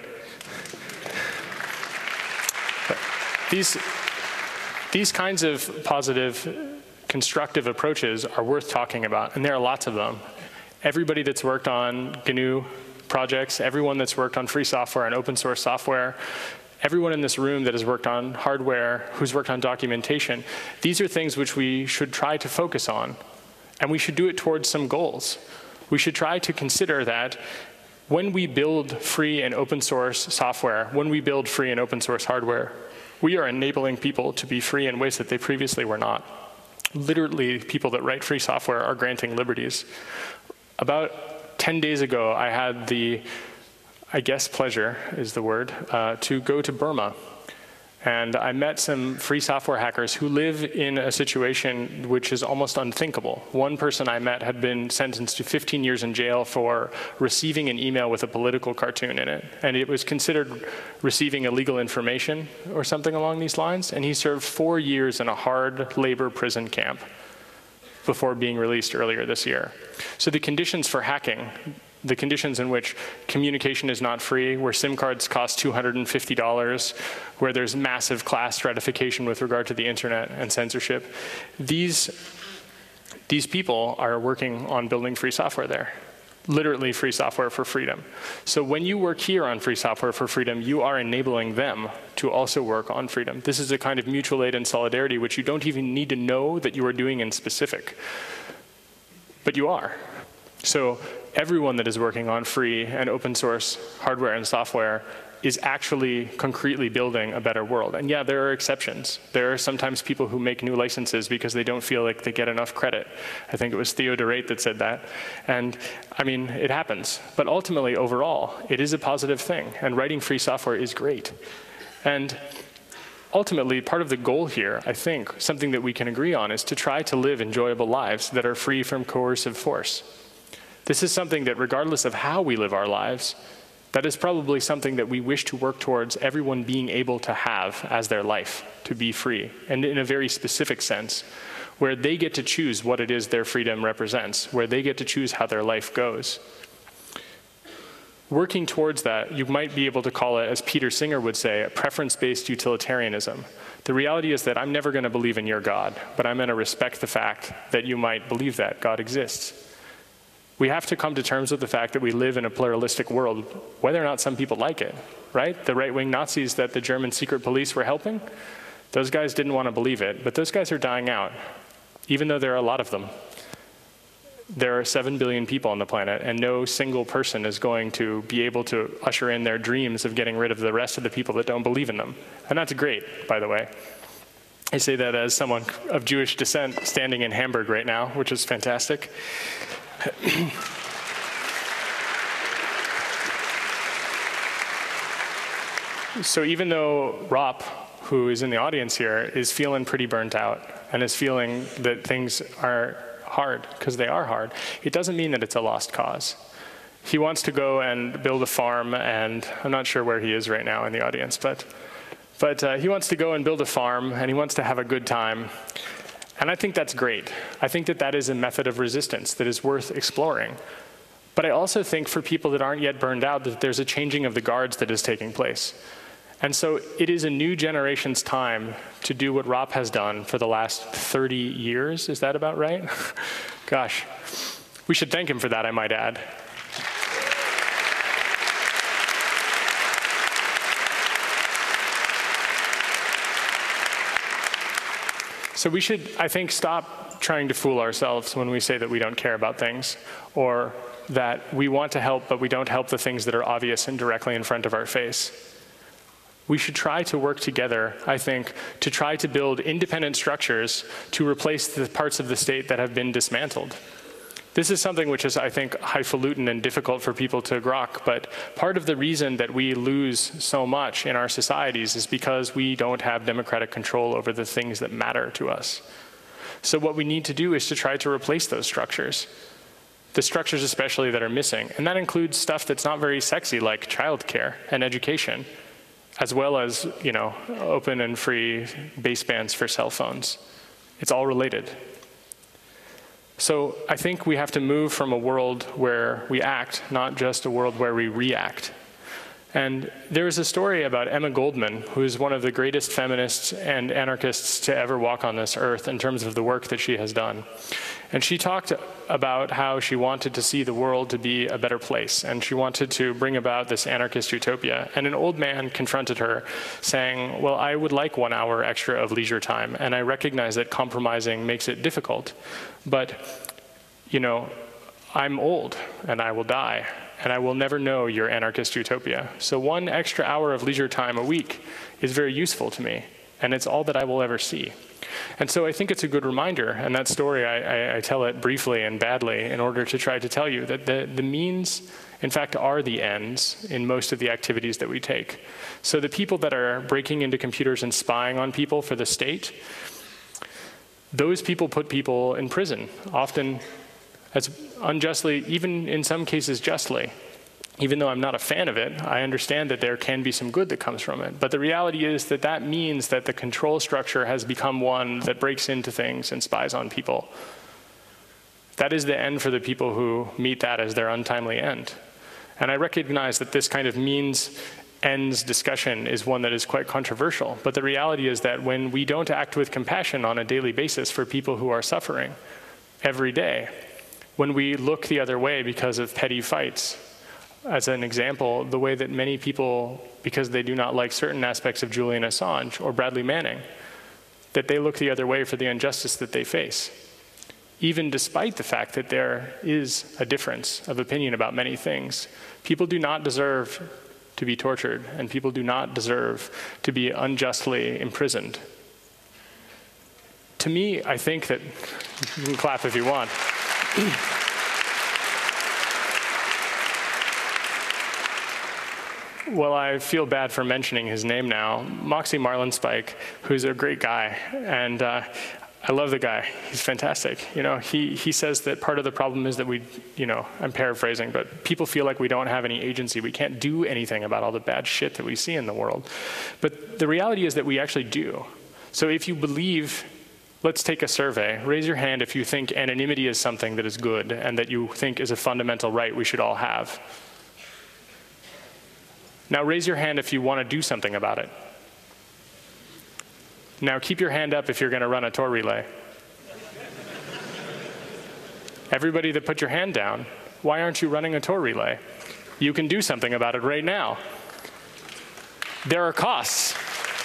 A: These kinds of positive, constructive approaches are worth talking about, and there are lots of them. Everybody that's worked on GNU projects, everyone that's worked on free software and open source software, everyone in this room that has worked on hardware, who's worked on documentation, these are things which we should try to focus on, and we should do it towards some goals. We should try to consider that when we build free and open source software, when we build free and open source hardware, we are enabling people to be free in ways that they previously were not. Literally, people that write free software are granting liberties. About 10 days ago, I had the, I guess pleasure is the word, to go to Burma. And I met some free software hackers who live in a situation which is almost unthinkable. One person I met had been sentenced to 15 years in jail for receiving an email with a political cartoon in it. And it was considered receiving illegal information or something along these lines. And he served 4 years in a hard labor prison camp before being released earlier this year. So the conditions for hacking, the conditions in which communication is not free, where SIM cards cost $250, where there's massive class stratification with regard to the internet and censorship, these people are working on building free software there. Literally free software for freedom. So when you work here on free software for freedom, you are enabling them to also work on freedom. This is a kind of mutual aid and solidarity which you don't even need to know that you are doing in specific. But you are. So everyone that is working on free and open source hardware and software is actually concretely building a better world. And yeah, there are exceptions. There are sometimes people who make new licenses because they don't feel like they get enough credit. I think it was Theo de Reyt that said that. And I mean, it happens. But ultimately, overall, it is a positive thing. And writing free software is great. And ultimately, part of the goal here, I think, something that we can agree on, is to try to live enjoyable lives that are free from coercive force. This is something that, regardless of how we live our lives, that is probably something that we wish to work towards everyone being able to have as their life, to be free, and in a very specific sense, where they get to choose what it is their freedom represents, where they get to choose how their life goes. Working towards that, you might be able to call it, as Peter Singer would say, a preference-based utilitarianism. The reality is that I'm never going to believe in your God, but I'm going to respect the fact that you might believe that God exists. We have to come to terms with the fact that we live in a pluralistic world, whether or not some people like it, right? The right-wing Nazis that the German secret police were helping, those guys didn't want to believe it, but those guys are dying out, even though there are a lot of them. There are 7 billion people on the planet, and no single person is going to be able to usher in their dreams of getting rid of the rest of the people that don't believe in them. And that's great, by the way. I say that as someone of Jewish descent standing in Hamburg right now, which is fantastic. So even though Rop, who is in the audience here, is feeling pretty burnt out and is feeling that things are hard, because they are hard, it doesn't mean that it's a lost cause. He wants to go and build a farm, and I'm not sure where he is right now in the audience, but he wants to go and build a farm, and he wants to have a good time. And I think that's great. I think that that is a method of resistance that is worth exploring. But I also think for people that aren't yet burned out, that there's a changing of the guards that is taking place. And so it is a new generation's time to do what Rop has done for the last 30 years. Is that about right? Gosh, we should thank him for that, I might add. So we should, I think, stop trying to fool ourselves when we say that we don't care about things, or that we want to help, but we don't help the things that are obvious and directly in front of our face. We should try to work together, I think, to try to build independent structures to replace the parts of the state that have been dismantled. This is something which is, I think, highfalutin and difficult for people to grok, but part of the reason that we lose so much in our societies is because we don't have democratic control over the things that matter to us. So what we need to do is to try to replace those structures. The structures especially that are missing. And that includes stuff that's not very sexy, like childcare and education, as well as, open and free basebands for cell phones. It's all related. So I think we have to move from a world where we act, not just a world where we react. And there is a story about Emma Goldman, who is one of the greatest feminists and anarchists to ever walk on this earth in terms of the work that she has done. And she talked about how she wanted to see the world to be a better place, and she wanted to bring about this anarchist utopia. And an old man confronted her, saying, well, I would like 1 hour extra of leisure time, and I recognize that compromising makes it difficult. But, I'm old, and I will die, and I will never know your anarchist utopia. So 1 extra hour of leisure time a week is very useful to me, and it's all that I will ever see. And so I think it's a good reminder, and that story, I tell it briefly and badly in order to try to tell you that the means, in fact, are the ends in most of the activities that we take. So the people that are breaking into computers and spying on people for the state, those people put people in prison, often as unjustly, even in some cases justly. Even though I'm not a fan of it, I understand that there can be some good that comes from it. But the reality is that that means that the control structure has become one that breaks into things and spies on people. That is the end for the people who meet that as their untimely end. And I recognize that this kind of means-ends discussion is one that is quite controversial. But the reality is that when we don't act with compassion on a daily basis for people who are suffering every day, when we look the other way because of petty fights, as an example, the way that many people, because they do not like certain aspects of Julian Assange or Bradley Manning, that they look the other way for the injustice that they face, even despite the fact that there is a difference of opinion about many things. People do not deserve to be tortured, and people do not deserve to be unjustly imprisoned. To me, I think that, you can clap if you want. Well, I feel bad for mentioning his name now. Moxie Marlinspike, who's a great guy, and I love the guy. He's fantastic. He says that part of the problem is that we, I'm paraphrasing, but people feel like we don't have any agency. We can't do anything about all the bad shit that we see in the world. But the reality is that we actually do. So if you believe, let's take a survey. Raise your hand if you think anonymity is something that is good and that you think is a fundamental right we should all have. Now raise your hand if you want to do something about it. Now keep your hand up if you're going to run a Tor relay. Everybody that put your hand down, why aren't you running a Tor relay? You can do something about it right now. There are costs.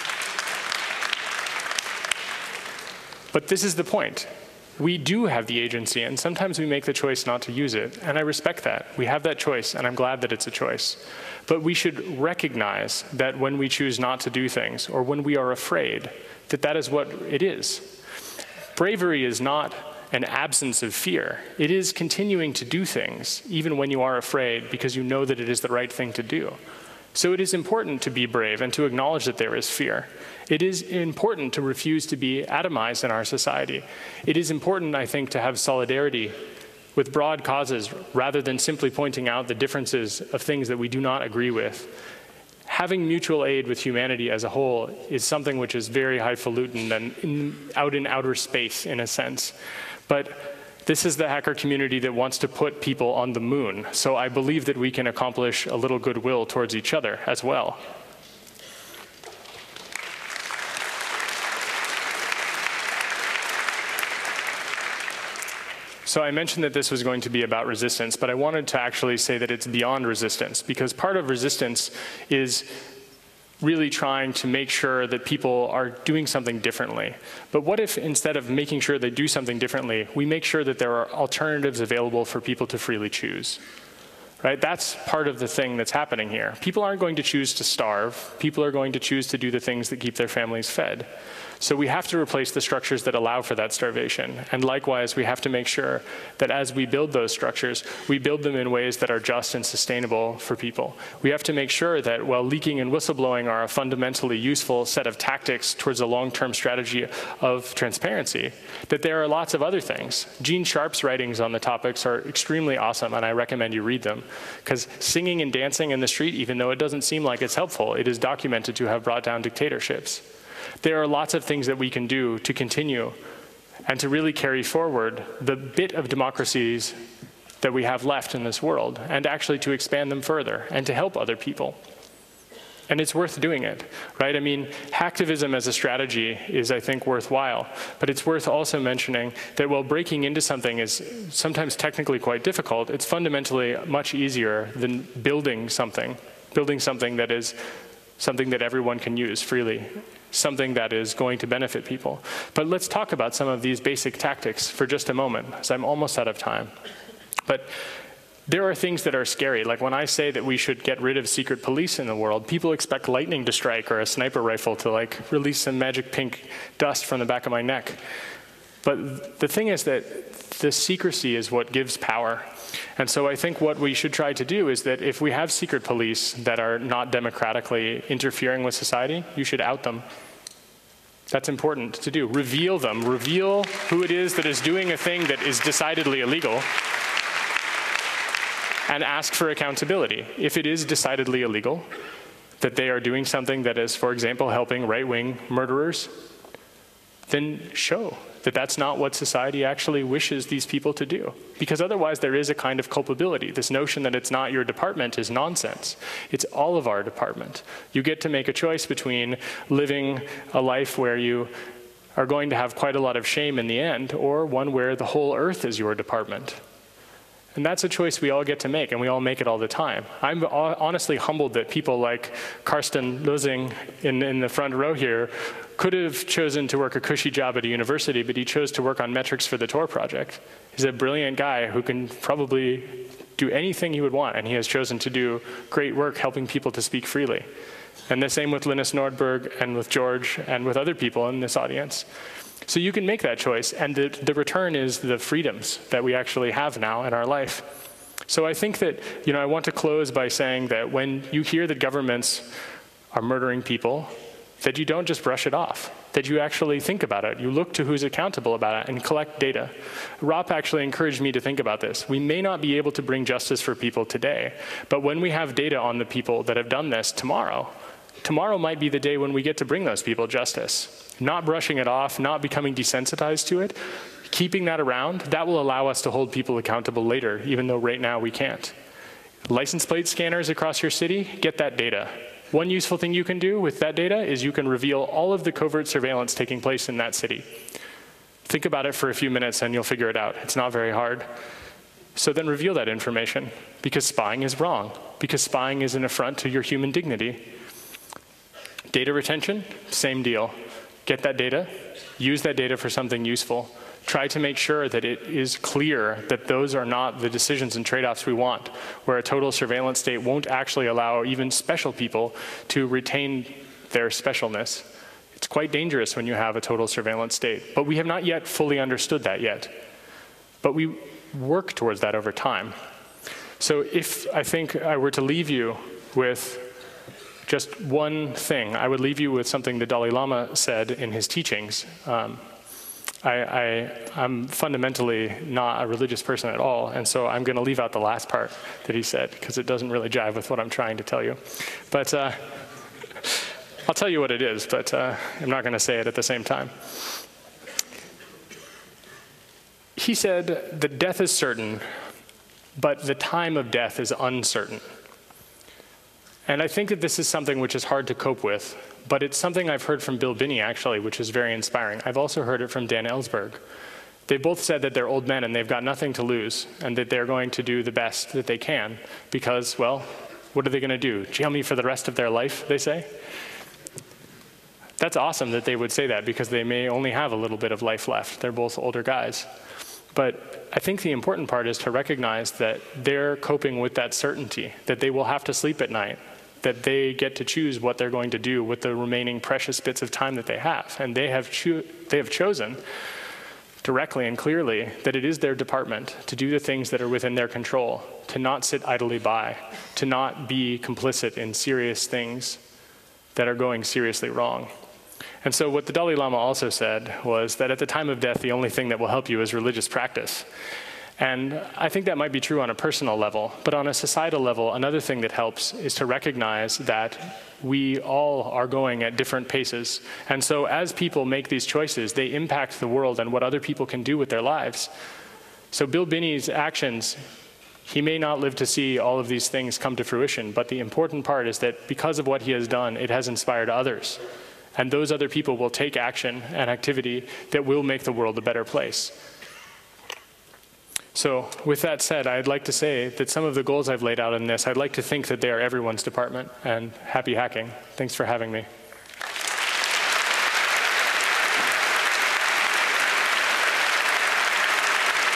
A: But this is the point. We do have the agency, and sometimes we make the choice not to use it, and I respect that. We have that choice, and I'm glad that it's a choice. But we should recognize that when we choose not to do things, or when we are afraid, that that is what it is. Bravery is not an absence of fear. It is continuing to do things, even when you are afraid, because you know that it is the right thing to do. So it is important to be brave and to acknowledge that there is fear. It is important to refuse to be atomized in our society. It is important, I think, to have solidarity with broad causes rather than simply pointing out the differences of things that we do not agree with. Having mutual aid with humanity as a whole is something which is very highfalutin and out in outer space, in a sense. But this is the hacker community that wants to put people on the moon, so I believe that we can accomplish a little goodwill towards each other as well. So I mentioned that this was going to be about resistance, but I wanted to actually say that it's beyond resistance, because part of resistance is really trying to make sure that people are doing something differently. But what if instead of making sure they do something differently, we make sure that there are alternatives available for people to freely choose? right? That's part of the thing that's happening here. People aren't going to choose to starve. People are going to choose to do the things that keep their families fed. So we have to replace the structures that allow for that starvation. And likewise, we have to make sure that as we build those structures, we build them in ways that are just and sustainable for people. We have to make sure that while leaking and whistleblowing are a fundamentally useful set of tactics towards a long-term strategy of transparency, that there are lots of other things. Gene Sharp's writings on the topics are extremely awesome, and I recommend you read them. Because singing and dancing in the street, even though it doesn't seem like it's helpful, it is documented to have brought down dictatorships. There are lots of things that we can do to continue and to really carry forward the bit of democracies that we have left in this world, and actually to expand them further and to help other people. And it's worth doing it, right? I mean, hacktivism as a strategy is, I think, worthwhile, but it's worth also mentioning that while breaking into something is sometimes technically quite difficult, it's fundamentally much easier than building something that is something that everyone can use freely, something that is going to benefit people. But let's talk about some of these basic tactics for just a moment, as I'm almost out of time. But there are things that are scary. Like when I say that we should get rid of secret police in the world, people expect lightning to strike or a sniper rifle to like release some magic pink dust from the back of my neck. But the thing is that the secrecy is what gives power. And so I think what we should try to do is that if we have secret police that are not democratically interfering with society, you should out them. That's important to do. Reveal them. Reveal who it is that is doing a thing that is decidedly illegal, and ask for accountability. If it is decidedly illegal, that they are doing something that is, for example, helping right-wing murderers, then show that that's not what society actually wishes these people to do. Because otherwise there is a kind of culpability. This notion that it's not your department is nonsense. It's all of our department. You get to make a choice between living a life where you are going to have quite a lot of shame in the end, or one where the whole earth is your department. And that's a choice we all get to make, and we all make it all the time. I'm honestly humbled that people like Karsten Losing in the front row here could have chosen to work a cushy job at a university, but he chose to work on metrics for the Tor project. He's a brilliant guy who can probably do anything he would want, and he has chosen to do great work helping people to speak freely. And the same with Linus Nordberg and with George and with other people in this audience. So you can make that choice, and the return is the freedoms that we actually have now in our life. So I think that, I want to close by saying that when you hear that governments are murdering people, that you don't just brush it off, that you actually think about it. You look to who's accountable about it and collect data. Rop actually encouraged me to think about this. We may not be able to bring justice for people today, but when we have data on the people that have done this tomorrow might be the day when we get to bring those people justice. Not brushing it off, not becoming desensitized to it, keeping that around, that will allow us to hold people accountable later, even though right now we can't. License plate scanners across your city, get that data. One useful thing you can do with that data is you can reveal all of the covert surveillance taking place in that city. Think about it for a few minutes and you'll figure it out. It's not very hard. So then reveal that information, because spying is wrong, because spying is an affront to your human dignity. Data retention, same deal. Get that data, use that data for something useful. Try to make sure that it is clear that those are not the decisions and trade-offs we want, where a total surveillance state won't actually allow even special people to retain their specialness. It's quite dangerous when you have a total surveillance state, but we have not yet fully understood that yet. But we work towards that over time. So if I think I were to leave you with just one thing, I would leave you with something the Dalai Lama said in his teachings. I'm fundamentally not a religious person at all, and so I'm going to leave out the last part that he said, because it doesn't really jive with what I'm trying to tell you. But I'll tell you what it is, but I'm not going to say it at the same time. He said that death is certain, but the time of death is uncertain. And I think that this is something which is hard to cope with, but it's something I've heard from Bill Binney, actually, which is very inspiring. I've also heard it from Dan Ellsberg. They both said that they're old men and they've got nothing to lose, and that they're going to do the best that they can because, well, what are they going to do? Jail me for the rest of their life, they say? That's awesome that they would say that, because they may only have a little bit of life left. They're both older guys. But I think the important part is to recognize that they're coping with that certainty, that they will have to sleep at night, that they get to choose what they're going to do with the remaining precious bits of time that they have. And they have chosen directly and clearly that it is their department to do the things that are within their control, to not sit idly by, to not be complicit in serious things that are going seriously wrong. And so what the Dalai Lama also said was that at the time of death, the only thing that will help you is religious practice. And I think that might be true on a personal level, but on a societal level, another thing that helps is to recognize that we all are going at different paces. And so as people make these choices, they impact the world and what other people can do with their lives. So Bill Binney's actions, he may not live to see all of these things come to fruition, but the important part is that because of what he has done, it has inspired others. And those other people will take action and activity that will make the world a better place. So with that said, I'd like to say that some of the goals I've laid out in this, I'd like to think that they are everyone's department, and happy hacking. Thanks for having me.